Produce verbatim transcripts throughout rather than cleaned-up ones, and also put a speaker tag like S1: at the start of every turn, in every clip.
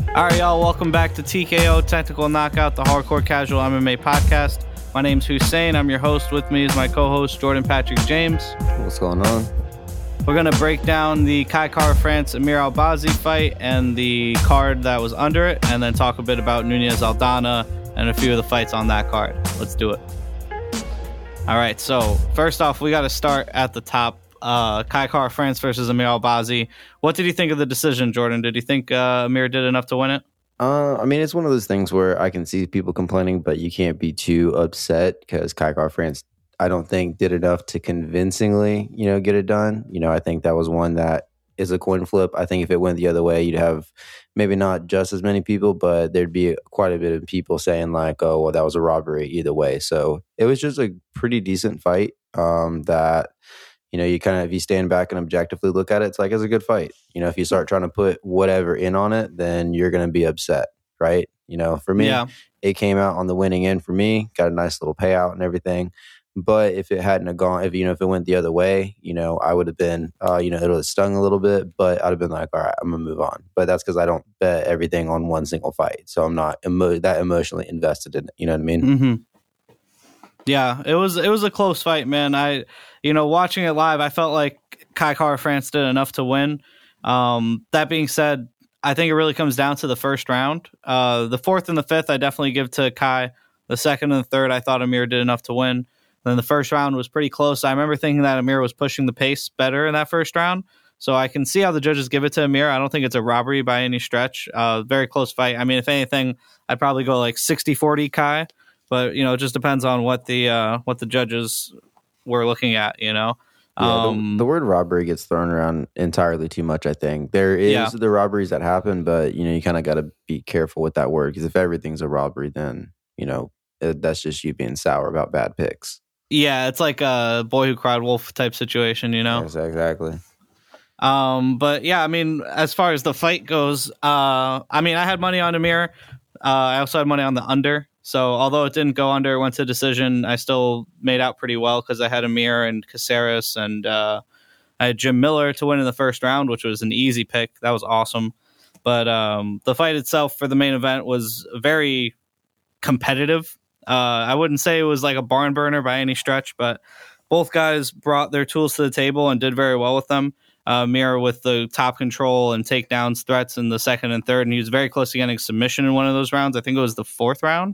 S1: All right, y'all, welcome back to T K O Technical Knockout, the Hardcore Casual M M A podcast. My name's Hussein. I'm your host. With me is my co-host, Jordan Patrick James.
S2: What's going on?
S1: We're going to break down the Kai Kara-France Amir Albazi fight and the card that was under it, and then talk a bit about Nunez Aldana and a few of the fights on that card. Let's do it. All right, so first off, we got to start at the top. Uh, Kai Kara-France versus Amir Albazi. What did you think of the decision, Jordan? Did you think uh, Amir did enough to win it?
S2: Uh, I mean, it's one of those things where I can see people complaining, but you can't be too upset because Kai Kara-France, I don't think, did enough to convincingly, you know, get it done. You know, I think that was one that is a coin flip. I think if it went the other way, you'd have maybe not just as many people, but there'd be quite a bit of people saying like, oh, well, that was a robbery either way. So it was just a pretty decent fight um, that... You know, you kind of, if you stand back and objectively look at it, it's like, it's a good fight. You know, if you start trying to put whatever in on it, then you're going to be upset, right? You know, for me, yeah. It came out on the winning end for me, got a nice little payout and everything. But if it hadn't have gone, if, you know, if it went the other way, you know, I would have been, uh, you know, it would have stung a little bit, but I'd have been like, all right, I'm going to move on. But that's because I don't bet everything on one single fight. So I'm not emo- that emotionally invested in it. You know what I mean?
S1: Mm-hmm. Yeah, it was it was a close fight, man. I, you know, watching it live, I felt like Kai Kara-France did enough to win. Um, that being said, I think it really comes down to the first round. Uh, the fourth and the fifth, I definitely give to Kai. The second and the third, I thought Amir did enough to win. Then the first round was pretty close. I remember thinking that Amir was pushing the pace better in that first round. So I can see how the judges give it to Amir. I don't think it's a robbery by any stretch. Uh, very close fight. I mean, if anything, I'd probably go like sixty forty Kai. But, you know, it just depends on what the uh, what the judges were looking at, you know.
S2: Yeah,
S1: um,
S2: the, the word robbery gets thrown around entirely too much, I think. There is yeah. the robberies that happen, but, you know, you kind of got to be careful with that word. Because if everything's a robbery, then, you know, it, that's just you being sour about bad picks.
S1: Yeah, it's like a Boy Who Cried Wolf type situation, you know.
S2: Yes, exactly.
S1: Um, but, yeah, I mean, as far as the fight goes, uh, I mean, I had money on Amir. Uh, I also had money on the under. So although it didn't go under, went to decision, I still made out pretty well because I had Amir and Caceres, and uh, I had Jim Miller to win in the first round, which was an easy pick. That was awesome. But um, the fight itself for the main event was very competitive. Uh, I wouldn't say it was like a barn burner by any stretch, but both guys brought their tools to the table and did very well with them. Uh, Amir with the top control and takedowns threats in the second and third, and he was very close to getting submission in one of those rounds. I think it was the fourth round.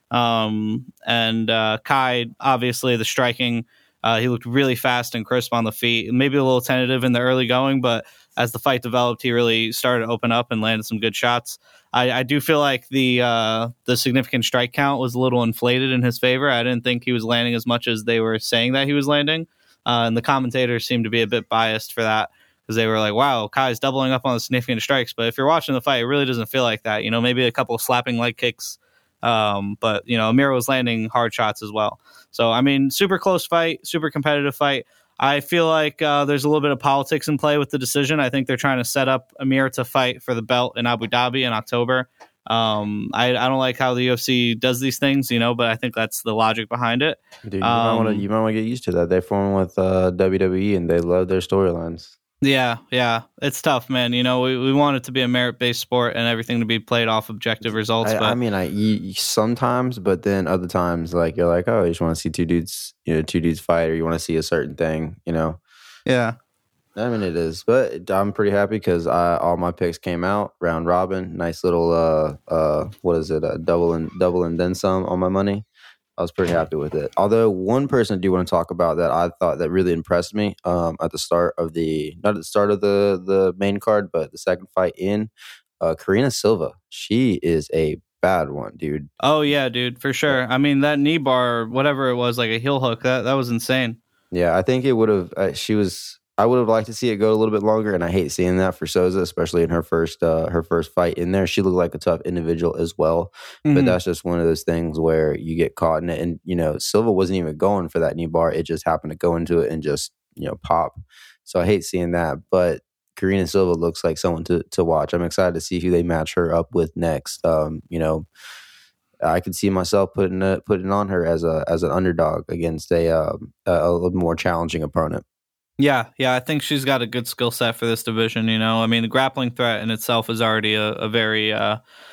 S1: Um, and uh, Kai, obviously, the striking, uh, he looked really fast and crisp on the feet. Maybe a little tentative in the early going, but as the fight developed, he really started to open up and landed some good shots. I, I do feel like the uh, the significant strike count was a little inflated in his favor. I didn't think he was landing as much as they were saying that he was landing. Uh, and the commentators seemed to be a bit biased for that because they were like, wow, Kai's doubling up on the significant strikes. But if you're watching the fight, it really doesn't feel like that. You know, maybe a couple of slapping leg kicks. Um, but, you know, Amir was landing hard shots as well. So, I mean, super close fight, super competitive fight. I feel like uh, there's a little bit of politics in play with the decision. I think they're trying to set up Amir to fight for the belt in Abu Dhabi in October. Um, I, I don't like how the U F C does these things, you know, but I think that's the logic behind it.
S2: Dude, you um, might want to you might want to get used to that. They're forming with uh, W W E, and they love their storylines.
S1: Yeah, yeah, it's tough, man. You know, we, we want it to be a merit-based sport and everything to be played off objective results.
S2: I,
S1: but
S2: I mean, I you, sometimes, but then other times, like you're like, oh, you just want to see two dudes, you know, two dudes fight, or you want to see a certain thing, you know.
S1: Yeah,
S2: I mean, it is, but I'm pretty happy because all my picks came out round robin. Nice little, uh, uh, what is it, a double and double and then some on my money. I was pretty happy with it. Although one person I do want to talk about that I thought that really impressed me um, at the start of the, not at the start of the, the main card, but the second fight in, uh, Karina Silva. She is a bad one, dude.
S1: Oh, yeah, dude, for sure. I mean, that knee bar, whatever it was, like a heel hook, that, that was insane.
S2: Yeah, I think it would have, uh, she was... I would have liked to see it go a little bit longer, and I hate seeing that for Souza, especially in her first uh, her first fight in there. She looked like a tough individual as well, mm-hmm. but that's just one of those things where you get caught in it. And you know, Silva wasn't even going for that knee bar; it just happened to go into it and just you know pop. So I hate seeing that. But Karina Silva looks like someone to to watch. I'm excited to see who they match her up with next. Um, you know, I could see myself putting a, putting on her as a as an underdog against a um, a, a little more challenging opponent.
S1: Yeah, yeah, I think she's got a good skill set for this division. You know, I mean, the grappling threat in itself is already a, a very, uh,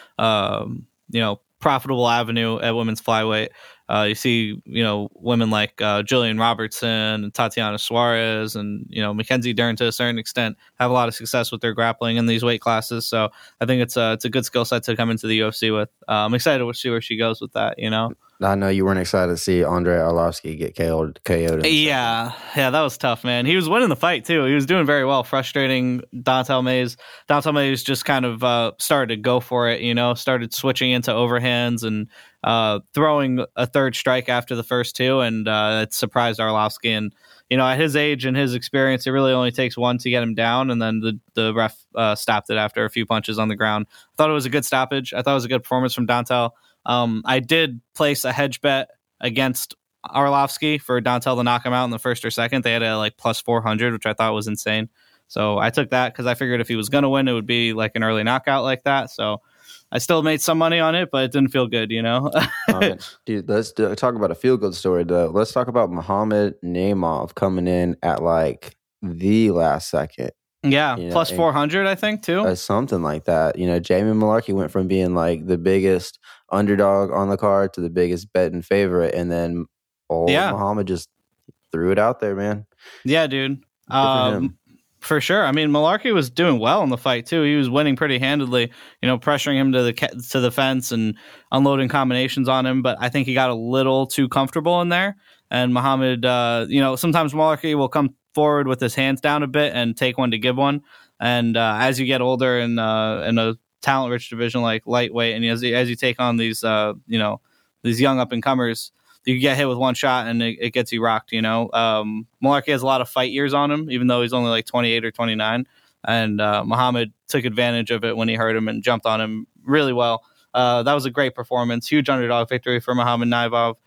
S1: um, you know, profitable avenue at women's flyweight. Uh, you see, you know, women like uh, Jillian Robertson and Tatiana Suarez and, you know, Mackenzie Dern to a certain extent have a lot of success with their grappling in these weight classes. So I think it's a, it's a good skill set to come into the U F C with. Uh, I'm excited to see where she goes with that, you know.
S2: I know you weren't excited to see Andrei Arlovsky get K O'd. K O'd
S1: yeah, yeah, that was tough, man. He was winning the fight, too. He was doing very well, frustrating Don'Tale Mayes. Don'Tale Mayes just kind of uh, started to go for it, you know, started switching into overhands and uh, throwing a third strike after the first two, and uh, it surprised Arlovsky. And, you know, at his age and his experience, it really only takes one to get him down, and then the, the ref uh, stopped it after a few punches on the ground. I thought it was a good stoppage. I thought it was a good performance from Don'Tale. Um, I did place a hedge bet against Arlovsky for Don'Tale to knock him out in the first or second. They had a like plus four hundred, which I thought was insane. So I took that because I figured if he was going to win, it would be like an early knockout like that. So I still made some money on it, but it didn't feel good, you know?
S2: um, dude, let's do, talk about a feel-good story, though. Let's talk about Muhammad Naimov coming in at like the last second.
S1: Yeah,
S2: you know,
S1: plus four hundred, I think, too.
S2: Uh, something like that. You know, Jamie Mullarkey went from being like the biggest underdog on the card to the biggest bet and favorite, and then old
S1: yeah.
S2: Muhammad just threw it out there, man.
S1: Yeah, dude. Um, for sure. I mean, Mullarkey was doing well in the fight, too. He was winning pretty handedly, you know, pressuring him to the to the fence and unloading combinations on him, but I think he got a little too comfortable in there. And Muhammad, uh, you know, sometimes Mullarkey will come forward with his hands down a bit and take one to give one. And uh, as you get older in uh, in a talent rich division like lightweight, and as you, as you take on these uh, you know these young up and comers, you get hit with one shot and it, it gets you rocked. You know, um, Mullarkey has a lot of fight years on him, even though he's only like twenty-eight or twenty-nine. And uh, Muhammad took advantage of it when he heard him and jumped on him really well. Uh, that was a great performance, huge underdog victory for Muhammad Naimov.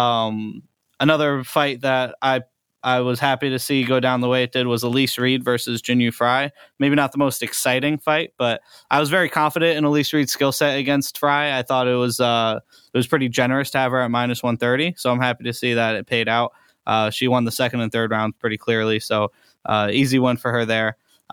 S1: Um, another fight that I. I was happy to see go down the way it did was Elise Reed versus Jinyu Fry. Maybe not the most exciting fight, but I was very confident in Elise Reed's skill set against Fry. I thought it was uh, it was pretty generous to have her at minus one thirty, so I'm happy to see that it paid out. Uh, she won the second and third rounds pretty clearly, so uh, easy win for her there.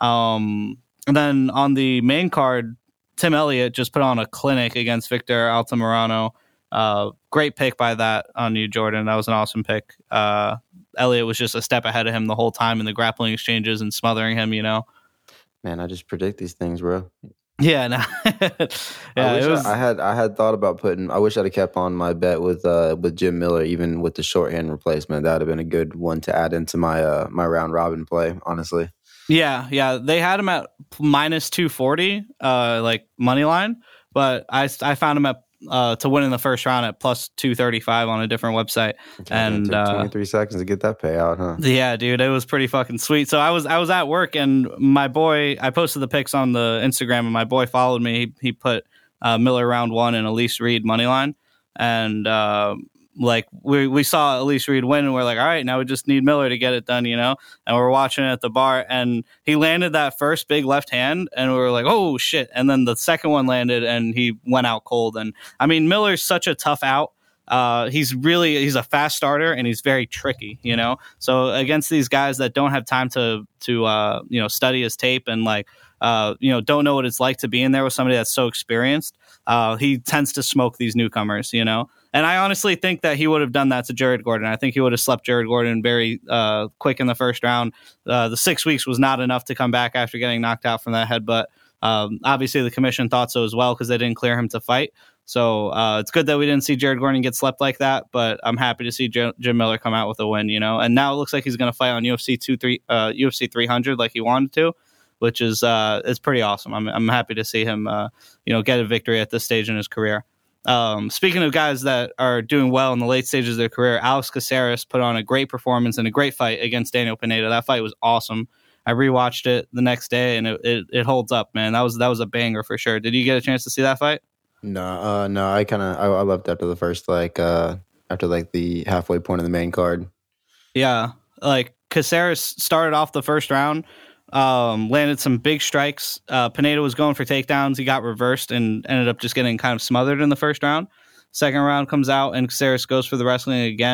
S1: Um, and then on the main card, Tim Elliott just put on a clinic against Victor Altamirano. Uh, great pick by that on you, Jordan. That was an awesome pick. Uh, Elliott was just a step ahead of him the whole time in the grappling exchanges and smothering him, you know?
S2: Man, I just predict these things, bro.
S1: Yeah, no. yeah,
S2: I,
S1: it was...
S2: I, I had I had thought about putting. I wish I'd have kept on my bet with uh, with Jim Miller, even with the shorthand replacement. That would have been a good one to add into my uh, my round robin play. Honestly,
S1: yeah, yeah, they had him at minus two forty, uh, like money line, but I I found him at. Uh, to win in the first round at plus two thirty-five on a different website.
S2: Okay,
S1: and
S2: it took
S1: uh,
S2: twenty-three seconds to get that payout, huh?
S1: Yeah, dude, it was pretty fucking sweet. So I was I was at work and my boy, I posted the pics on the Instagram and my boy followed me. He, he put uh, Miller round one and Elise Reed money line. And uh, like we we saw Elise Reed win and we're like, all right, now we just need Miller to get it done, you know? And we're watching it at the bar and he landed that first big left hand and we were like, oh shit. And then the second one landed and he went out cold. And I mean, Miller's such a tough out. Uh, he's really, he's a fast starter and he's very tricky, you know? So against these guys that don't have time to, to, uh, you know, study his tape and like, uh, you know, don't know what it's like to be in there with somebody that's so experienced, uh, he tends to smoke these newcomers, you know? And I honestly think that he would have done that to Jared Gordon. I think he would have slept Jared Gordon very uh, quick in the first round. Uh, the six weeks was not enough to come back after getting knocked out from that headbutt. Um, obviously, the commission thought so as well because they didn't clear him to fight. So uh, it's good that we didn't see Jared Gordon get slept like that, but I'm happy to see J- Jim Miller come out with a win, you know? And now it looks like he's going to fight on U F C two, three, uh, U F C three hundred like he wanted to, which is uh, is pretty awesome. I'm I'm happy to see him, uh, you know, get a victory at this stage in his career. Um, speaking of guys that are doing well in the late stages of their career, Alex Caceres put on a great performance and a great fight against Daniel Pineda. That fight was awesome. I rewatched it the next day and it, it, it holds up, man. That was that was a banger for sure. Did you get a chance to see that fight?
S2: No, uh, no, I kind of I, I left after the first like uh, after like the halfway point of the main card.
S1: Yeah, like Caceres started off the first round. Um, landed some big strikes. Uh, Pineda was going for takedowns. He got reversed and ended up just getting kind of smothered in the first round. Second round comes out and Caceres goes for the wrestling again.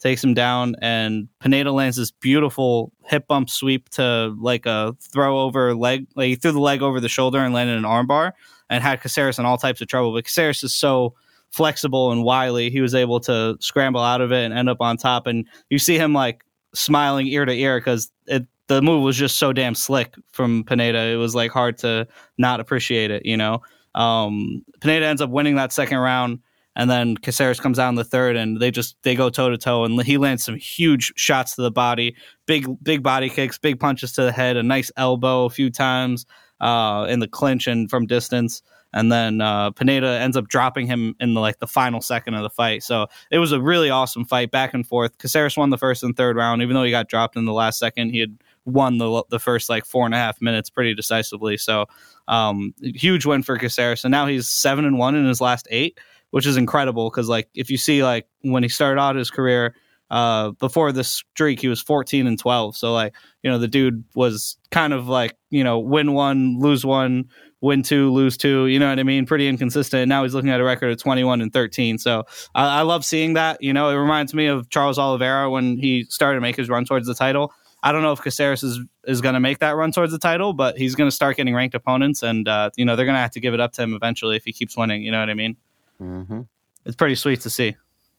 S1: takes him down, and Pineda lands this beautiful hip bump sweep to like a throw over leg. Like he threw the leg over the shoulder and landed an armbar and had Caceres in all types of trouble. But Caceres is so flexible and wily, he was able to scramble out of it and end up on top. And you see him like smiling ear to ear because it the move was just so damn slick from Pineda. It was like hard to not appreciate it, you know. Um, Pineda ends up winning that second round, and then Caceres comes out in the third, and they just they go toe to toe, and he lands some huge shots to the body, big big body kicks, big punches to the head, a nice elbow a few times uh, in the clinch and from distance. And then uh, Pineda ends up dropping him in the, like the final second of the fight. So it was a really awesome fight, back and forth. Caceres won the first and third round, even though he got dropped in the last second. He had won the the first like four and a half minutes pretty decisively. So um, huge win for Caceres. And now he's seven and one in his last eight, which is incredible because like if you see like when he started out his career. Uh, before this streak, he was fourteen and twelve. So, like, you know, the dude was kind of like, you know, win one, lose one, win two, lose two. You know what I mean? Pretty inconsistent. And now he's looking at a record of twenty-one and thirteen. So, I, I love seeing that. You know, it reminds me of Charles Oliveira when he started to make his run towards the title. I don't know if Caceres is, is going to make that run towards the title, but he's going to start getting ranked opponents. And, uh, you know, they're going to have to give it up to him eventually if he keeps winning. You know what I mean?
S2: Mm-hmm.
S1: It's pretty sweet to see.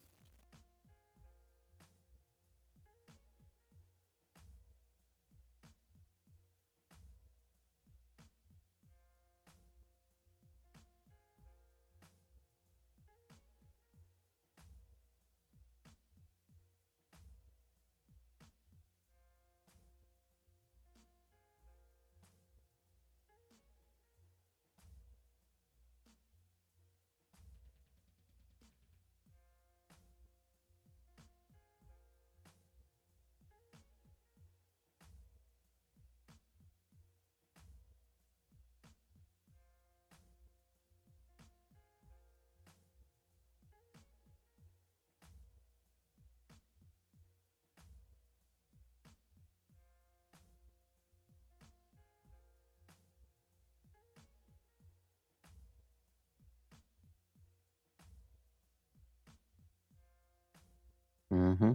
S2: Mm-hmm.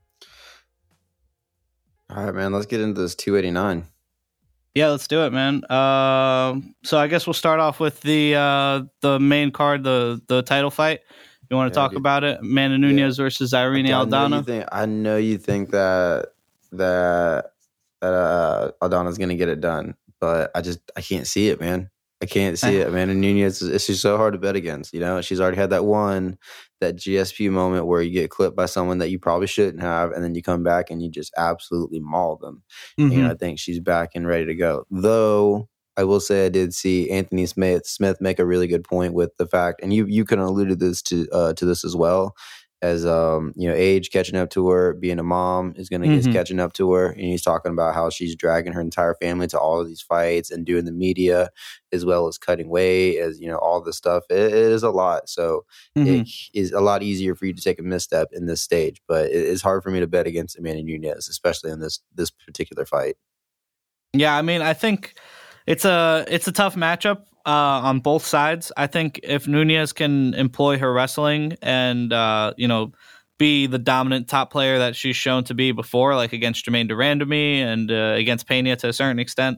S2: All right, man. Let's get into this two eighty-nine.
S1: Yeah, let's do it, man. Uh, so I guess we'll start off with the uh, the main card, the the title fight. You want to yeah, talk dude. about it? Amanda Nunes yeah. versus Irene
S2: I,
S1: Aldana.
S2: I know, you think, I know you think that that that uh, Aldana's going to get it done, but I just I can't see it, man. I can't see it. Amanda Nunes is she's so hard to bet against. You know, she's already had that one, that G S P moment where you get clipped by someone that you probably shouldn't have, and then you come back and you just absolutely maul them. Mm-hmm. And I think she's back and ready to go. Though I will say I did see Anthony Smith Smith make a really good point with the fact, and you you can allude to this to uh, to this as well. As um, you know, age catching up to her, being a mom is going to mm-hmm. is catching up to her, and he's talking about how she's dragging her entire family to all of these fights and doing the media as well as cutting weight, as you know, all this stuff. It, it is a lot, so mm-hmm. it is a lot easier for you to take a misstep in this stage. But it is hard for me to bet against Amanda Nunes, especially in this this particular fight.
S1: Yeah, I mean, I think it's a it's a tough matchup. Uh, on both sides. I think if Nunes can employ her wrestling and, uh, you know, be the dominant top player that she's shown to be before, like against Jermaine Durandamy and uh, against Pena to a certain extent,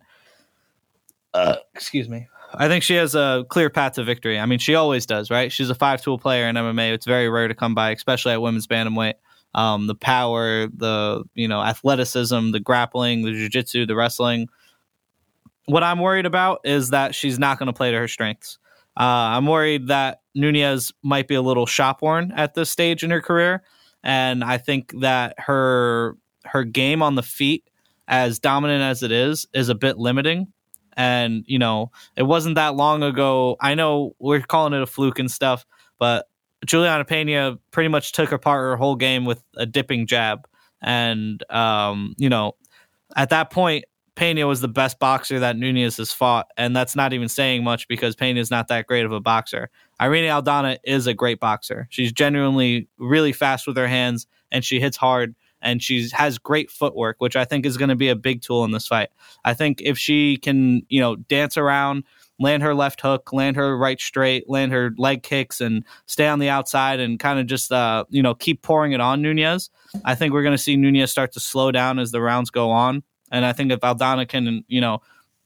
S1: uh, excuse me, I think she has a clear path to victory. I mean, she always does, right? She's a five-tool player in M M A. It's very rare to come by, especially at women's bantamweight. Um, the power, the, you know, athleticism, the grappling, the jiu-jitsu, the wrestling. What I'm worried about is that she's not going to play to her strengths. Uh, I'm worried that Nunes might be a little shop-worn at this stage in her career, and I think that her her game on the feet, as dominant as it is, is a bit limiting. And, you know, it wasn't that long ago. I know we're calling it a fluke and stuff, but Juliana Pena pretty much took apart her whole game with a dipping jab. And, um, you know, at that point, Pena was the best boxer that Nunes has fought, and that's not even saying much because Pena is not that great of a boxer. Irene Aldana is a great boxer. She's genuinely really fast with her hands, and she hits hard, and she has great footwork, which I think is going to be a big tool in this fight. I think if she can, you know, dance around land her left hook, land her right straight, land her leg kicks, and stay on the outside and kind of just, uh, you know, keep pouring it on Nunes, I think we're going to see Nunes start to slow down as the rounds go on. And I think if Aldana can, you know,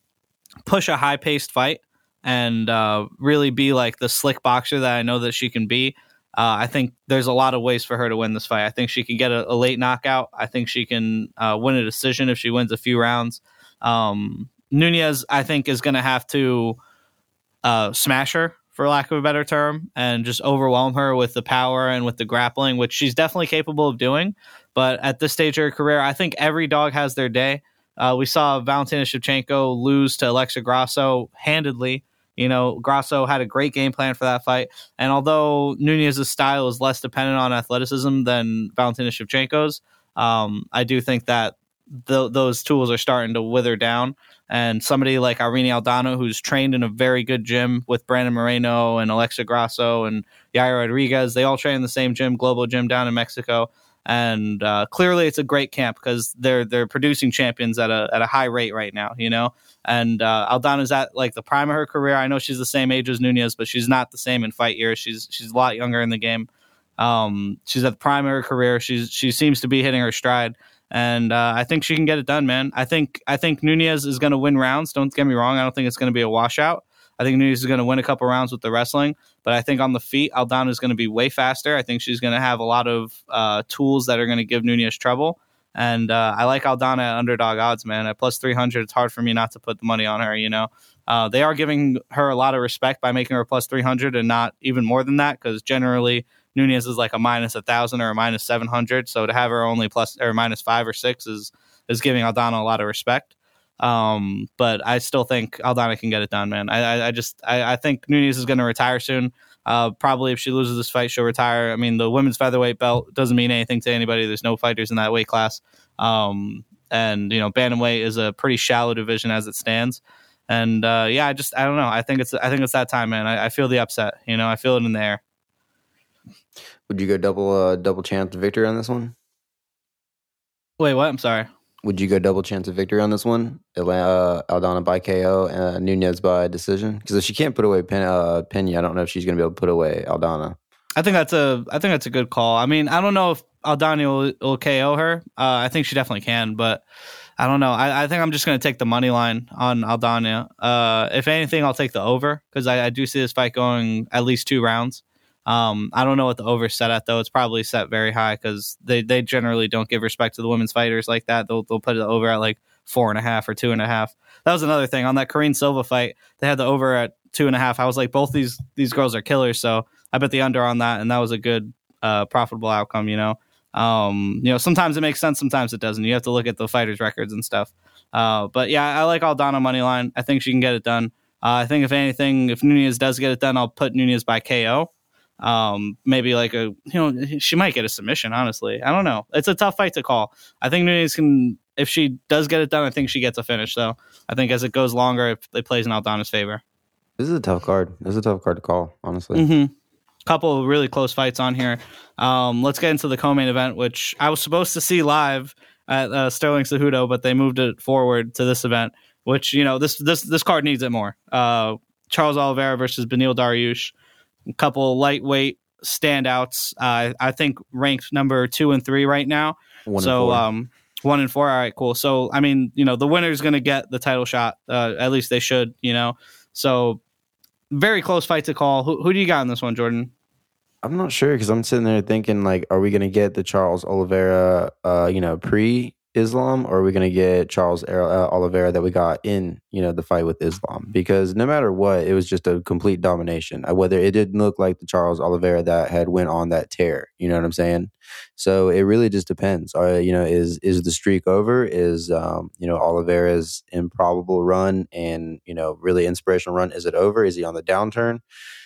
S1: push a high-paced fight and uh, really be like the slick boxer that I know that she can be, uh, I think there's a lot of ways for her to win this fight. I think she can get a, a late knockout. I think she can uh, win a decision if she wins a few rounds. Um, Nunes, I think, is going to have to uh, smash her, for lack of a better term, and just overwhelm her with the power and with the grappling, which she's definitely capable of doing. But at this stage of her career, I think every dog has their day. Uh, we saw Valentina Shevchenko lose to Alexa Grasso handedly. You know, Grasso had a great game plan for that fight. And although Nunes' style is less dependent on athleticism than Valentina Shevchenko's, um, I do think that th- those tools are starting to wither down. And somebody like Irene Aldana, who's trained in a very good gym with Brandon Moreno and Alexa Grasso and Yair Rodriguez, they all train in the same gym, Global Gym down in Mexico. And uh, clearly, it's a great camp because they're they're producing champions at a at a high rate right now, you know. And uh, Aldana's at like the prime of her career. I know she's the same age as Nunes, but she's not the same in fight years. She's she's a lot younger in the game. Um, she's at the prime of her career. She's she seems to be hitting her stride, and uh, I think she can get it done, man. I think I think Nunes is going to win rounds. Don't get me wrong. I don't think it's going to be a washout. I think Nunes is going to win a couple rounds with the wrestling, but I think on the feet, Aldana is going to be way faster. I think she's going to have a lot of uh, tools that are going to give Nunes trouble. And uh, I like Aldana at underdog odds, man. At plus three hundred, it's hard for me not to put the money on her, you know. Uh, they are giving her a lot of respect by making her plus three hundred and not even more than that, because generally Nunes is like a minus one thousand or a minus seven hundred. So to have her only plus or minus five or six is, is giving Aldana a lot of respect. Um, but I still think Aldana can get it done, man. I, I, I just, I, I think Nunes is going to retire soon. Uh, probably if she loses this fight, she'll retire. I mean, the women's featherweight belt doesn't mean anything to anybody. There's no fighters in that weight class. Um, and you know, bantamweight is a pretty shallow division as it stands. And uh, yeah, I just, I don't know. I think it's, I think it's that time, man. I, I feel the upset. You know, I feel it in the air.
S2: Would you go double, uh, double chance victory on this one?
S1: Wait, what? I'm sorry.
S2: Would you go double chance of victory on this one? Uh, Aldana by K O, uh, Nunes by decision? Because if she can't put away Pen- uh, Pena, I don't know if she's going to be able to put away Aldana.
S1: I think that's a I think that's a good call. I mean, I don't know if Aldana will, will K O her. Uh, I think she definitely can, but I don't know. I, I think I'm just going to take the money line on Aldana. Uh, if anything, I'll take the over because I, I do see this fight going at least two rounds. Um, I don't know what the over set at though. It's probably set very high because they, they generally don't give respect to the women's fighters like that. They'll they'll put it over at like four and a half or two and a half. That was another thing on that Karine Silva fight. They had the over at two and a half. I was like, both these these girls are killers, so I bet the under on that, and that was a good uh, profitable outcome. You know, um, you know, sometimes it makes sense, sometimes it doesn't. You have to look at the fighters' records and stuff. Uh, but yeah, I like Aldana money line. I think she can get it done. Uh, I think if anything, if Nunes does get it done, I'll put Nunes by K O. Um, maybe like a, you know, she might get a submission, honestly. I don't know. It's a tough fight to call. I think Nunes can, if she does get it done, I think she gets a finish, though. I think as it goes longer, it, it plays in Aldana's favor.
S2: This is a tough card. This is a tough card to call, honestly.
S1: Mm-hmm. Couple of really close fights on here. Um, let's get into the co-main event, which I was supposed to see live at uh, Sterling Cejudo, but they moved it forward to this event, which, you know, this this this card needs it more. Uh, Charles Oliveira versus Beneil Dariush. A couple lightweight standouts. Uh, I think ranked number two and three right now.
S2: One
S1: so
S2: and four.
S1: um, one and four. All right, cool. So I mean, you know, the winner's going to get the title shot. Uh, at least they should. You know, so very close fight to call. Who, who do you got in this one, Jordan?
S2: I'm not sure because I'm sitting there thinking like, are we going to get the Charles Oliveira, uh, you know, pre-Islam, or are we going to get Charles uh, Oliveira that we got in, you know, the fight with Islam? Because no matter what, it was just a complete domination. Uh, Whether it didn't look like the Charles Oliveira that had went on that tear, you know what I'm saying? So it really just depends. Uh, you know, is is the streak over? Is um, you know, Oliveira's improbable run and you know really inspirational run? Is it over? Is he on the downturn?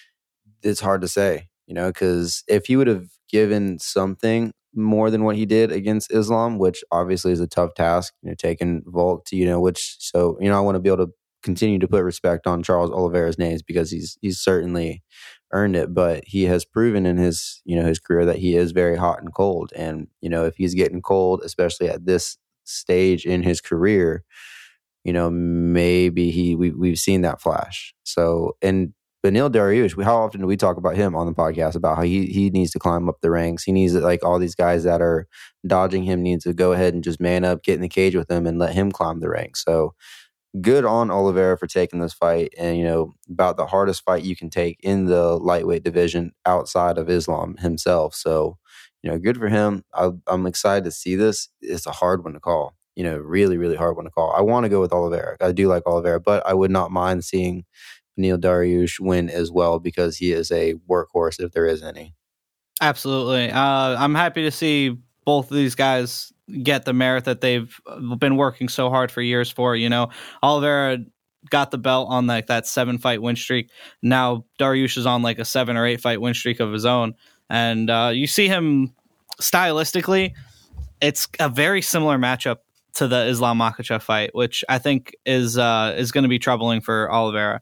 S2: It's hard to say. You know, because if he would have given something more than what he did against Islam, which obviously is a tough task, you know, taking Volk to, you know, which, so, you know, I want to be able to continue to put respect on Charles Oliveira's names because he's, he's certainly earned it, but he has proven in his, you know, his career that he is very hot and cold. And, you know, if he's getting cold, especially at this stage in his career, you know, maybe he we we've seen that flash. So and Beneil Dariush, we, how often do we talk about him on the podcast about how he he needs to climb up the ranks? He needs, like, all these guys that are dodging him need to go ahead and just man up, get in the cage with him, and let him climb the ranks. So good on Oliveira for taking this fight, and, you know, about the hardest fight you can take in the lightweight division outside of Islam himself. So, you know, good for him. I, I'm excited to see this. It's a hard one to call. You know, really, really hard one to call. I want to go with Oliveira. I do like Oliveira, but I would not mind seeing Beneil Dariush win as well, because he is a workhorse if there is any.
S1: Absolutely. Uh, I'm happy to see both of these guys get the merit that they've been working so hard for years for. You know, Oliveira got the belt on like that seven fight win streak. Now Dariush is on like a seven or eight fight win streak of his own. And uh, you see him stylistically, it's a very similar matchup to the Islam Makhachev fight, which I think is uh, is going to be troubling for Oliveira.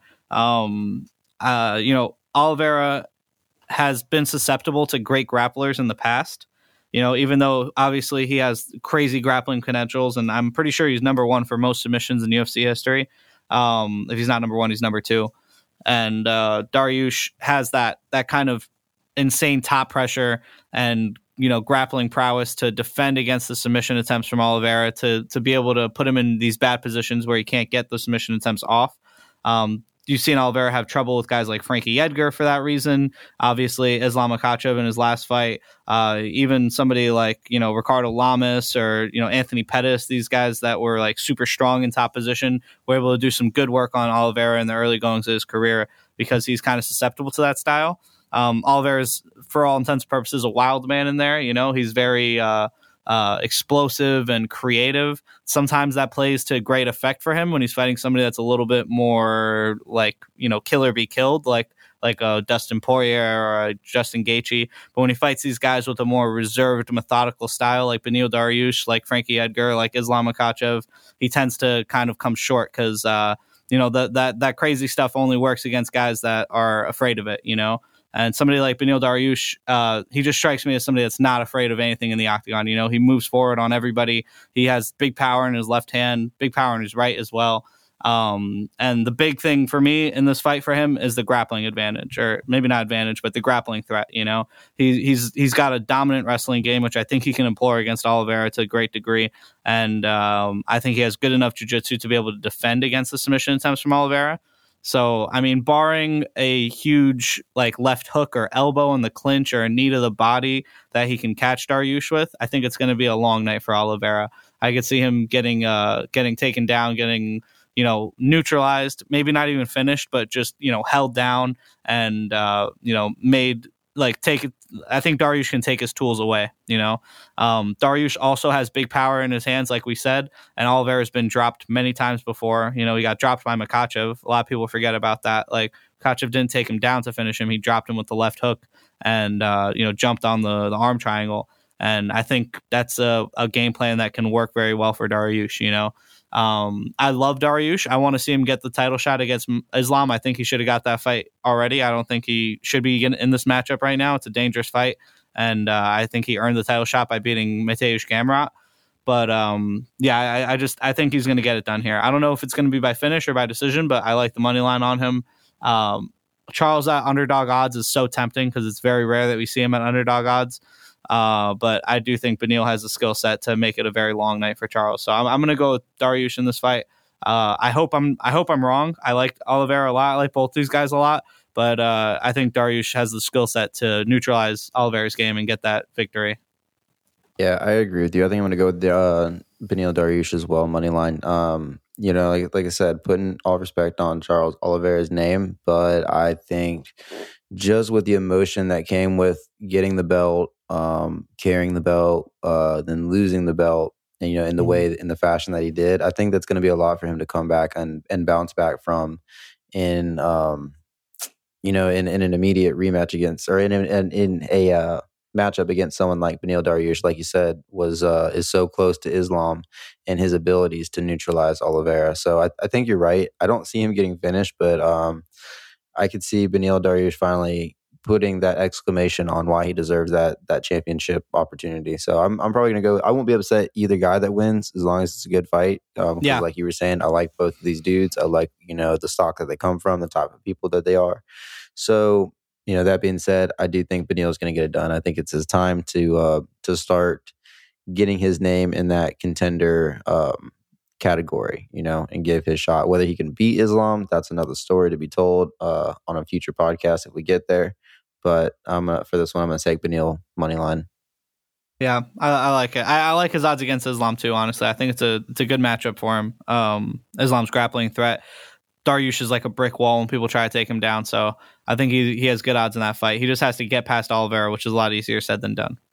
S1: Um, uh, you know, Oliveira has been susceptible to great grapplers in the past. You know, even though obviously he has crazy grappling credentials, and I'm pretty sure he's number one for most submissions in U F C history. Um, if he's not number one, he's number two. And uh, Dariush has that that kind of insane top pressure and, you know, grappling prowess to defend against the submission attempts from Oliveira, to to be able to put him in these bad positions where he can't get the submission attempts off. Um, You've seen Oliveira have trouble with guys like Frankie Edgar for that reason. Obviously, Islam Makhachev in his last fight, uh, even somebody like, you know, Ricardo Lamas or, you know, Anthony Pettis, these guys that were like super strong in top position, were able to do some good work on Oliveira in the early goings of his career, because he's kind of susceptible to that style. Um, Oliveira's, for all intents and purposes, a wild man in there. You know, he's very uh, uh, explosive and creative. Sometimes that plays to great effect for him when he's fighting somebody that's a little bit more like, you know, kill or be killed, like like a Dustin Poirier or a Justin Gaethje. But when he fights these guys with a more reserved, methodical style, like Beneil Dariush, like Frankie Edgar, like Islam Makhachev, he tends to kind of come short because, uh, you know, the, that that crazy stuff only works against guys that are afraid of it, you know? And somebody like Beneil Dariush, uh, he just strikes me as somebody that's not afraid of anything in the octagon. You know, he moves forward on everybody. He has big power in his left hand, big power in his right as well. Um, and the big thing for me in this fight for him is the grappling advantage, or maybe not advantage, but the grappling threat. You know, he, he's he's got a dominant wrestling game, which I think he can employ against Oliveira to a great degree. And um, I think he has good enough jiu-jitsu to be able to defend against the submission attempts from Oliveira. So, I mean, barring a huge like left hook or elbow in the clinch or a knee to the body that he can catch Dariush with, I think it's going to be a long night for Oliveira. I could see him getting uh, getting taken down, getting, you know, neutralized, maybe not even finished, but just, you know, held down and, uh, you know, made like take it. I think Dariush can take his tools away, you know. Um, Dariush also has big power in his hands, like we said, and Oliveira's been dropped many times before. You know, he got dropped by Makhachev. A lot of people forget about that. Like, Makhachev didn't take him down to finish him. He dropped him with the left hook and, uh, you know, jumped on the, the arm triangle. And I think that's a, a game plan that can work very well for Dariush, you know. Um, I love Dariush. I want to see him get the title shot against Islam. I think he should have got that fight already. I don't think he should be in, in this matchup right now. It's a dangerous fight, and uh, I think he earned the title shot by beating Mateusz Gamrot. But um, yeah, I, I just I think he's going to get it done here. I don't know if it's going to be by finish or by decision, but I like the money line on him. Um, Charles at underdog odds is so tempting because it's very rare that we see him at underdog odds. Uh, but I do think Beneil has the skill set to make it a very long night for Charles. So I'm, I'm going to go with Dariush in this fight. Uh, I hope I'm I hope I'm wrong. I like Oliveira a lot. I like both these guys a lot. But uh, I think Dariush has the skill set to neutralize Oliveira's game and get that victory.
S2: Yeah, I agree with you. I think I'm going to go with the, uh, Beneil Dariush as well, money line. Um, you know, like like I said, putting all respect on Charles Oliveira's name, but I think just with the emotion that came with getting the belt, um, carrying the belt, uh, then losing the belt, and, you know, in the way, in the fashion that he did, I think that's going to be a lot for him to come back and, and bounce back from in, um, you know, in, in an immediate rematch against, or in in, in a uh, matchup against someone like Beneil Dariush, like you said, was uh, is so close to Islam and his abilities to neutralize Oliveira. So I, I think you're right. I don't see him getting finished, but um, I could see Beneil Dariush finally putting that exclamation on why he deserves that that championship opportunity. So I'm I'm probably gonna go. I won't be upset either guy that wins as long as it's a good fight. Um, 'cause
S1: Yeah.
S2: like you were saying, I like both of these dudes. I like, you know, the stock that they come from, the type of people that they are. So, you know, that being said, I do think Beneil's going to get it done. I think it's his time to uh, to start getting his name in that contender um, category, you know, and give his shot. Whether he can beat Islam, that's another story to be told uh, on a future podcast if we get there. But I'm uh, for this one, I'm going to take Beneil money line.
S1: Yeah, I, I like it. I, I like his odds against Islam too. Honestly, I think it's a it's a good matchup for him. Um, Islam's grappling threat. Dariush is like a brick wall when people try to take him down. So I think he he has good odds in that fight. He just has to get past Oliveira, which is a lot easier said than done.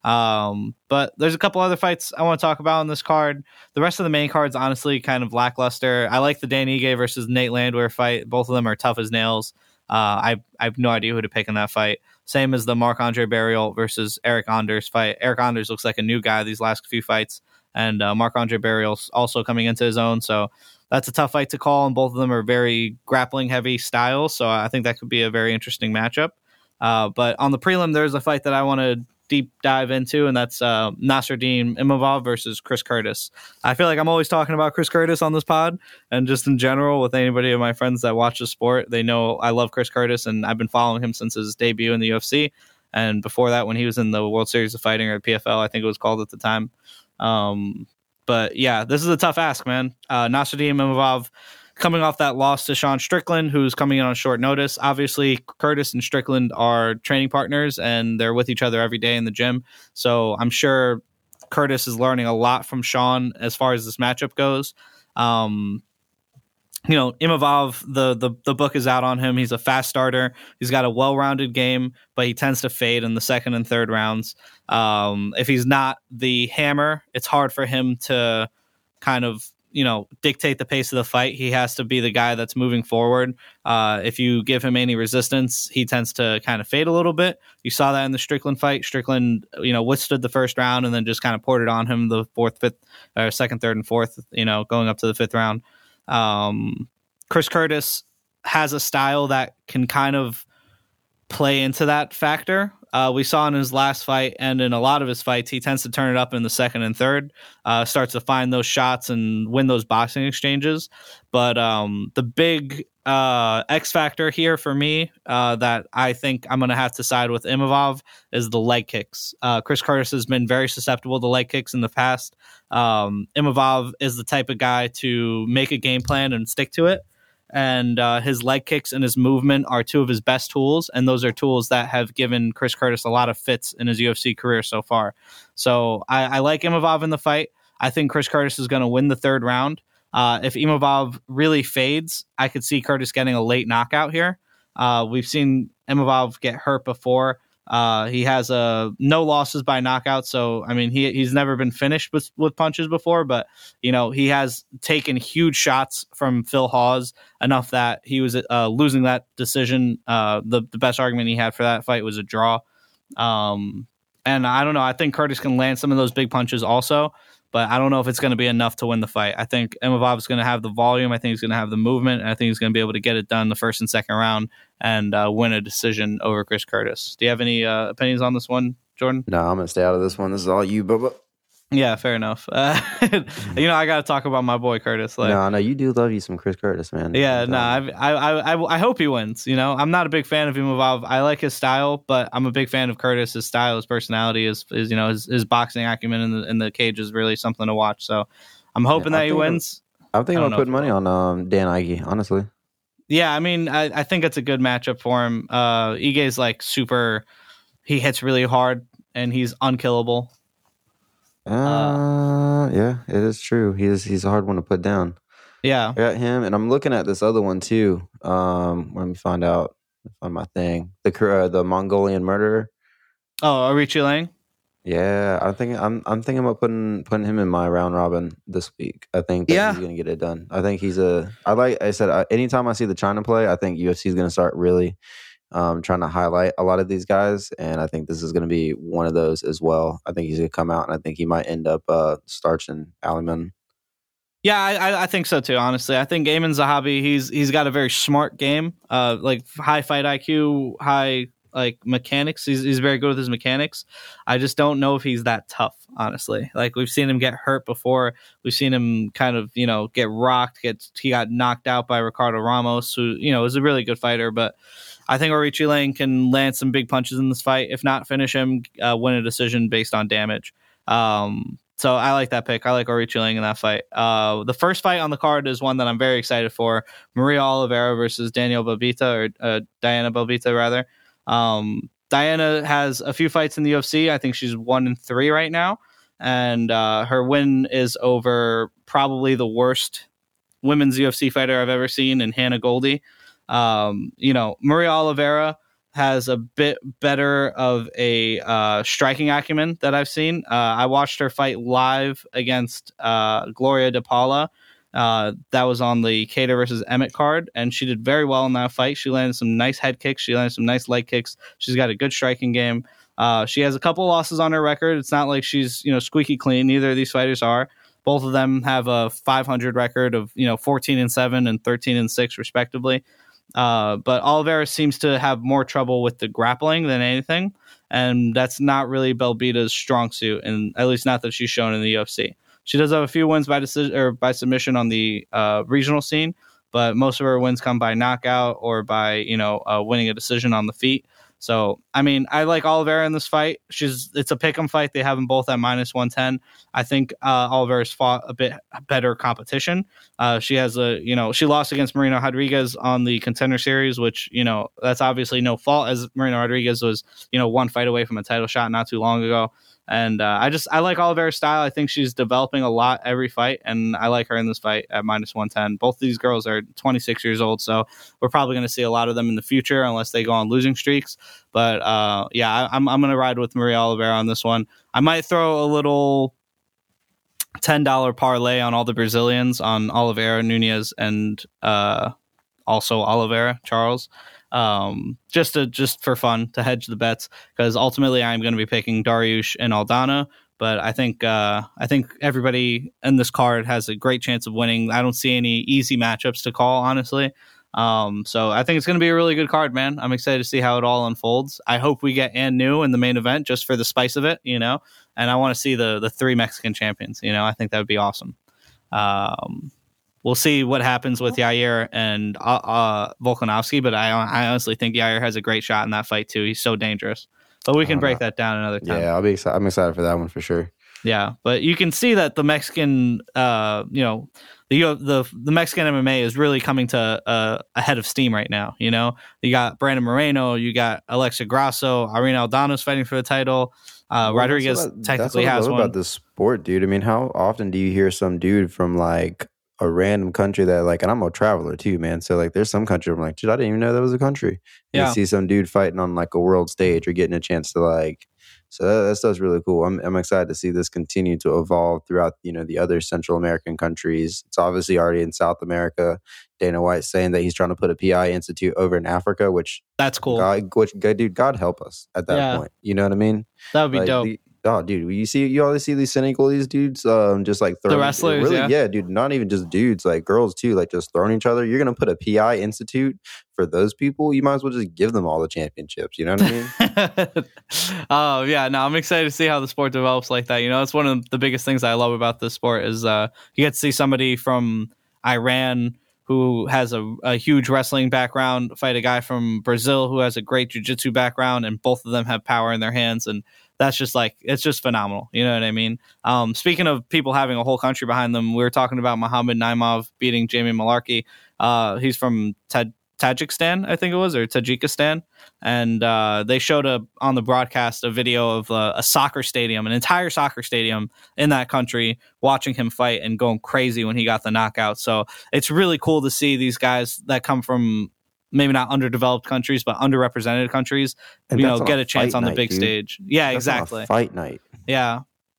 S1: Um, but there's a couple other fights I want to talk about on this card. The rest of the main card's honestly kind of lackluster. I like the Dan Ige versus Nate Landwehr fight. Both of them are tough as nails. Uh, I I have no idea who to pick in that fight. Same as the Marc-Andre Barriault versus Eric Anders fight. Eric Anders looks like a new guy these last few fights, and uh, Marc-Andre Barriault's also coming into his own. So that's a tough fight to call, and both of them are very grappling heavy styles. So I think that could be a very interesting matchup. Uh, but on the prelim, there's a fight that I want to deep dive into, and that's uh, Nasruddin Imavov versus Chris Curtis. I feel like I'm always talking about Chris Curtis on this pod, and just in general with anybody of my friends that watch the sport, they know I love Chris Curtis, and I've been following him since his debut in the U F C, and before that when he was in the World Series of Fighting, or P F L, I think it was called at the time. Um, but yeah, this is a tough ask, man. Uh, Nasruddin Imavov coming off that loss to Sean Strickland, who's coming in on short notice. Obviously, Curtis and Strickland are training partners, and they're with each other every day in the gym. So I'm sure Curtis is learning a lot from Sean as far as this matchup goes. Um, you know, Imavov, the, the the book is out on him. He's a fast starter. He's got a well-rounded game, but he tends to fade in the second and third rounds. Um, if he's not the hammer, it's hard for him to kind of, you know, dictate the pace of the fight. He has to be the guy that's moving forward. Uh, if you give him any resistance, he tends to kind of fade a little bit. You saw that in the Strickland fight. Strickland, you know, withstood the first round and then just kind of poured it on him the fourth, fifth, or second, third, and fourth, you know, going up to the fifth round. Um, Chris Curtis has a style that can kind of play into that factor. Uh, we saw in his last fight and in a lot of his fights, he tends to turn it up in the second and third, uh, starts to find those shots and win those boxing exchanges. But um, the big uh, X factor here for me uh, that I think I'm going to have to side with Imavov is the leg kicks. Uh, Chris Curtis has been very susceptible to leg kicks in the past. Um, Imavov is the type of guy to make a game plan and stick to it. And uh, his leg kicks and his movement are two of his best tools, and those are tools that have given Chris Curtis a lot of fits in his U F C career so far. So I, I like Imavov in the fight. I think Chris Curtis is going to win the third round. Uh, if Imavov really fades, I could see Curtis getting a late knockout here. Uh, we've seen Imavov get hurt before. Uh, he has uh, no losses by knockout, so I mean he he's never been finished with, with punches before, but you know he has taken huge shots from Phil Hawes enough that he was uh, losing that decision. Uh, the the best argument he had for that fight was a draw, um, and I don't know. I think Curtis can land some of those big punches also, but I don't know if it's going to be enough to win the fight. I think Imavov is going to have the volume. I think he's going to have the movement. And I think he's going to be able to get it done the first and second round and uh, win a decision over Chris Curtis. Do you have any uh, opinions on this one, Jordan?
S2: No, I'm going to stay out of this one. This is all you, Bubba.
S1: Yeah, fair enough. Uh, you know, I got to talk about my boy Curtis. Like,
S2: no, no, you do love you some Chris Curtis, man.
S1: Yeah, no, I, I, I, I hope he wins. You know, I'm not a big fan of Imavov. I like his style, but I'm a big fan of Curtis. His style, his personality, is, is you know, his, his boxing acumen in the in the cage is really something to watch. So I'm hoping
S2: yeah,
S1: that he wins.
S2: I'm, I'm thinking about putting money on um, Dan Ige, honestly.
S1: Yeah, I mean, I, I think it's a good matchup for him. Uh, Ige's like super. He hits really hard, and he's unkillable.
S2: Uh, uh, yeah, it is true. He's he's a hard one to put down.
S1: Yeah,
S2: I got him, and I'm looking at this other one too. Um, let me find out find my thing. The uh, the Mongolian murderer.
S1: Oh, Arichi Lang.
S2: Yeah, I think I'm I'm thinking about putting putting him in my round robin this week. I think that
S1: yeah.
S2: he's gonna get it done. I think he's a. I like I said. I, anytime I see the China play, I think U F C is gonna start really. Um, trying to highlight a lot of these guys, and I think this is going to be one of those as well. I think he's going to come out, and I think he might end up uh, starching Aliman.
S1: Yeah, I, I think so too. Honestly, I think Ayman Zahabi, he's he's got a very smart game, uh, like high fight I Q, high like mechanics. He's he's very good with his mechanics. I just don't know if he's that tough, honestly. Like we've seen him get hurt before. We've seen him kind of, you know, get rocked. Get he got knocked out by Ricardo Ramos, who, you know, is a really good fighter. But I think Aoriqileng Lang can land some big punches in this fight. If not, finish him, uh, win a decision based on damage. Um, so I like that pick. I like Aoriqileng Lang in that fight. Uh, the first fight on the card is one that I'm very excited for: Maria Oliveira versus Danielle Belbita, or uh, Diana Belbita, rather. Um, Diana has a few fights in the U F C. I think she's one and three right now, and uh, her win is over probably the worst women's U F C fighter I've ever seen in Hannah Goldie. Um, you know, Maria Oliveira has a bit better of a uh, striking acumen that I've seen. Uh, I watched her fight live against uh, Gloria DePaula. Uh, that was on the Cater versus Emmett card, and she did very well in that fight. She landed some nice head kicks. She landed some nice leg kicks. She's got a good striking game. Uh, she has a couple losses on her record. It's not like she's, you know, squeaky clean. Neither of these fighters are. Both of them have a five hundred record of, you know, fourteen and seven and thirteen and six respectively. Uh, but Oliveira seems to have more trouble with the grappling than anything, and that's not really Belbita's strong suit, and at least not that she's shown in the U F C. She does have a few wins by decision or by submission on the uh, regional scene, but most of her wins come by knockout or by, you know, uh, winning a decision on the feet. So, I mean, I like Oliveira in this fight. She's it's a pick'em fight. They have them both at minus one ten. I think uh, Oliveira's fought a bit better competition. Uh, she has a, you know, she lost against Marina Rodriguez on the Contender Series, which, you know, that's obviously no fault, as Marina Rodriguez was, you know, one fight away from a title shot not too long ago. And uh, I just I like Oliveira's style. I think she's developing a lot every fight, and I like her in this fight at minus one ten. Both of these girls are twenty-six years old, so we're probably going to see a lot of them in the future unless they go on losing streaks. But uh, yeah, I, I'm I'm going to ride with Maria Oliveira on this one. I might throw a little ten dollar parlay on all the Brazilians on Oliveira, Nunez, and uh, also Oliveira, Charles. Um, just to just for fun to hedge the bets, because ultimately I'm going to be picking Dariush and Aldana, but I think uh, I think everybody in this card has a great chance of winning. I don't see any easy matchups to call, honestly. Um, so I think it's going to be a really good card, man. I'm excited to see how it all unfolds. I hope we get Ann New in the main event just for the spice of it, you know. And I want to see the the three Mexican champions. You know, I think that would be awesome. Um, We'll see what happens with Yair and uh, uh, Volkanovski, but I, I honestly think Yair has a great shot in that fight too. He's so dangerous. But we can break that down another time.
S2: Yeah, I'll be excited. I'm excited for that one for sure.
S1: Yeah, but you can see that the Mexican, uh, you know, the the the Mexican M M A is really coming to uh, a head of steam right now. You know, you got Brandon Moreno, you got Alexa Grasso, Irene Aldana's fighting for the title. Uh, well, Rodriguez
S2: about,
S1: technically
S2: that's what
S1: has
S2: I love
S1: one.
S2: About this sport, dude. I mean, how often do you hear some dude from like a random country that like, and I'm a traveler too, man. So like, there's some country I'm like, dude, I didn't even know that was a country. And
S1: Yeah.
S2: you see some dude fighting on like a world stage or getting a chance to like. So that, that stuff's really cool. I'm I'm excited to see this continue to evolve throughout, you know, the other Central American countries. It's obviously already in South America. Dana White saying that he's trying to put a P I institute over in Africa, which
S1: that's cool.
S2: God, which dude, God help us at that
S1: Yeah.
S2: point. You know what I mean?
S1: That would be
S2: like,
S1: dope.
S2: The, oh, dude, you see, you always see these Senegalese dudes, um, just like throwing
S1: The wrestlers,
S2: really,
S1: yeah.
S2: yeah, dude. Not even just dudes, like girls too, like just throwing each other. You're gonna put a P I institute for those people. You might as well just give them all the championships. You know what I mean?
S1: Oh yeah, no, I'm excited to see how the sport develops like that. You know, it's one of the biggest things I love about this sport is uh, you get to see somebody from Iran who has a, a huge wrestling background fight a guy from Brazil who has a great jiu-jitsu background, and both of them have power in their hands, and that's just like, it's just phenomenal. You know what I mean? Um, speaking of people having a whole country behind them, we were talking about Muhammad Naimov beating Jamie Malarkey. Uh, he's from Taj- Tajikistan, I think it was, or Tajikistan. And uh, they showed a, on the broadcast a video of uh, a soccer stadium, an entire soccer stadium in that country, watching him fight and going crazy when he got the knockout. So it's really cool to see these guys that come from maybe not underdeveloped countries, but underrepresented countries,
S2: And
S1: you
S2: that's
S1: know,
S2: on
S1: get
S2: a
S1: a chance
S2: fight
S1: on the
S2: night,
S1: big
S2: dude.
S1: stage. Yeah,
S2: That's on a
S1: exactly.
S2: fight night.
S1: Yeah.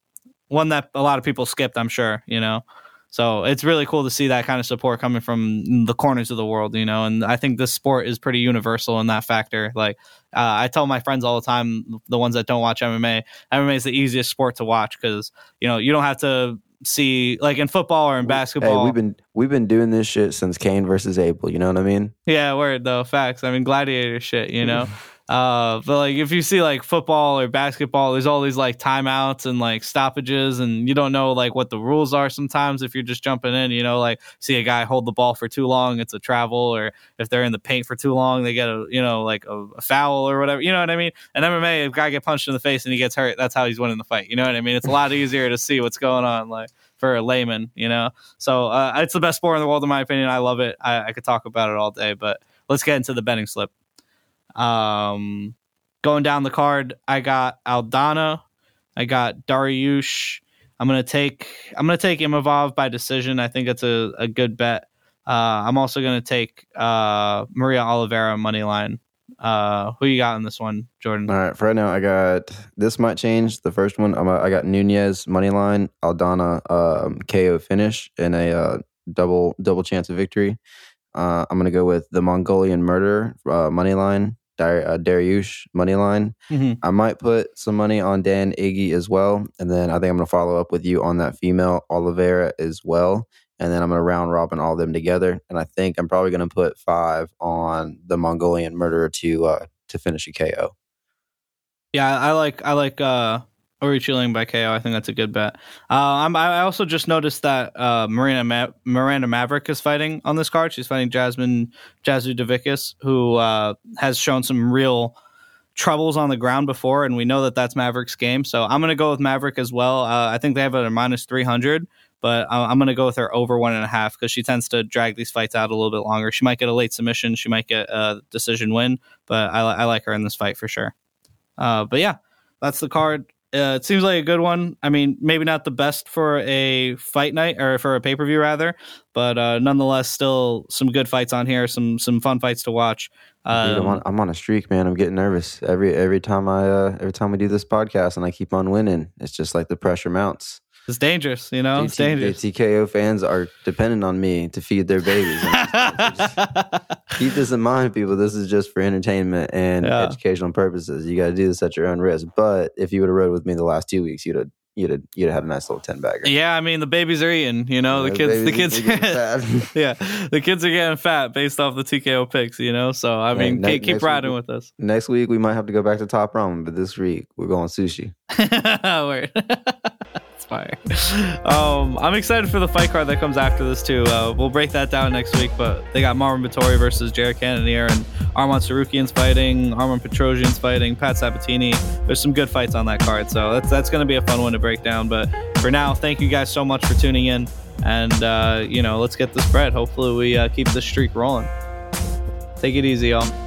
S1: One that a lot of people skipped, I'm sure, you know. So it's really cool to see that kind of support coming from the corners of the world, you know. And I think this sport is pretty universal in that factor. Like, uh, I tell my friends all the time, the ones that don't watch M M A, M M A is the easiest sport to watch because, you know, you don't have to see, like in football or in basketball.
S2: Hey, we've been we've been doing this shit since Cain versus Abel. You know what I mean?
S1: Yeah, word though, facts. I mean, gladiator shit, you know. Uh, but like if you see like football or basketball, there's all these like timeouts and like stoppages, and you don't know like what the rules are sometimes if you're just jumping in, you know, like see a guy hold the ball for too long, it's a travel, or if they're in the paint for too long, they get a, you know, like a, a foul or whatever, you know what I mean? And M M A, if a guy get punched in the face and he gets hurt, that's how he's winning the fight. You know what I mean? It's a lot easier to see what's going on, like for a layman, you know? So uh, it's the best sport in the world, in my opinion. I love it. I, I could talk about it all day, but let's get into the betting slip. Um, going down the card, I got Aldana, I got Dariush. I'm gonna take I'm gonna take Imavov by decision. I think it's a, a good bet. Uh, I'm also gonna take uh, Maria Oliveira money line. Uh, who you got in this one, Jordan?
S2: All right, for right now, I got this might change. The first one, I'm a, I got Nunez money line, Aldana um, K O finish, and a uh, double double chance of victory. Uh, I'm gonna go with the Mongolian murder uh, money line. Dar- uh, Dariush money line.
S1: Mm-hmm.
S2: I might put some money on Dan Iggy as well, and then I think I'm going to follow up with you on that female Oliveira as well, and then I'm going to round robin all of them together. And I think I'm probably going to put five on the Mongolian murderer to uh, to finish a K O.
S1: Yeah, I like I like uh, Ori Chilling by K O. I think that's a good bet. Uh, I'm, I also just noticed that uh, Marina Ma- Miranda Maverick is fighting on this card. She's fighting Jasmine Jasudavicius, who uh, has shown some real troubles on the ground before, and we know that that's Maverick's game. So I'm going to go with Maverick as well. Uh, I think they have it at minus three hundred, but I'm going to go with her over one and a half because she tends to drag these fights out a little bit longer. She might get a late submission. She might get a decision win, but I, I like her in this fight for sure. Uh, but yeah, that's the card. Uh, it seems like a good one. I mean, maybe not the best for a fight night or for a pay-per-view rather, but uh, nonetheless, still some good fights on here. Some some fun fights to watch. Um,
S2: Dude, I'm, on, I'm on a streak, man. I'm getting nervous every every time I uh, every time we do this podcast, and I keep on winning. It's just like the pressure mounts.
S1: It's dangerous, you know.
S2: Dude,
S1: it's dangerous.
S2: T K O fans are dependent on me to feed their babies. Keep this in mind, people. This is just for entertainment and yeah. educational purposes. You got to do this at your own risk. But if you would have rode with me the last two weeks, you'd have you'd have you'd have had a nice little ten bagger.
S1: Yeah, I mean the babies are eating. You know, yeah, the kids, the kids, yeah, the kids are getting fat based off the T K O picks. You know, so I mean, ne- keep, keep riding
S2: week,
S1: with us.
S2: Next week we might have to go back to Top Ramen, but this week we're going sushi.
S1: Word. Fire. Um, I'm excited for the fight card that comes after this too. Uh, we'll break that down next week, but they got Marvin Vettori versus Jared Cannonier, and Arman Sarukian's fighting, Arman Petrosian's fighting, Pat Sabatini. There's some good fights on that card, so that's that's going to be a fun one to break down. But for now, thank you guys so much for tuning in, and uh, you know, let's get this bread. Hopefully, we uh, keep this streak rolling. Take it easy, y'all.